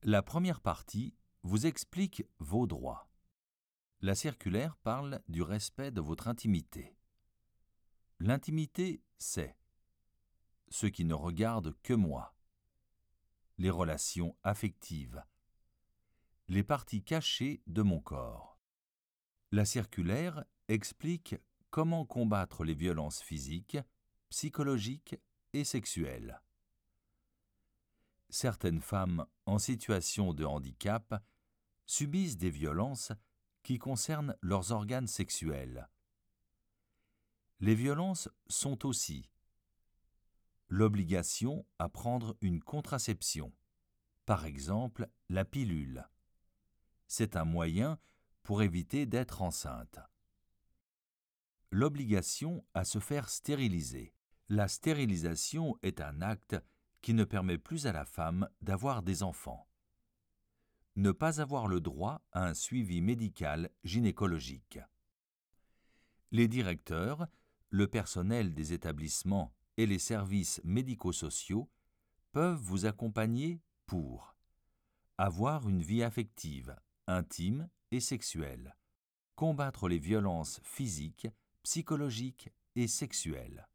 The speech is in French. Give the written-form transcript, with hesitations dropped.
La première partie vous explique vos droits. La circulaire parle du respect de votre intimité. L'intimité, c'est ce qui ne regarde que moi, les relations affectives, les parties cachées de mon corps. La circulaire explique comment combattre les violences physiques, psychologiques et sexuelles. Certaines femmes en situation de handicap subissent des violences qui concernent leurs organes sexuels. Les violences sont aussi l'obligation à prendre une contraception, par exemple la pilule. C'est un moyen pour éviter d'être enceinte. L'obligation à se faire stériliser. La stérilisation est un acte qui ne permet plus à la femme d'avoir des enfants. Ne pas avoir le droit à un suivi médical gynécologique. Les directeurs, le personnel des établissements et les services médico-sociaux peuvent vous accompagner pour avoir une vie affective, intime et sexuelle, combattre les violences physiques, psychologiques et sexuelles.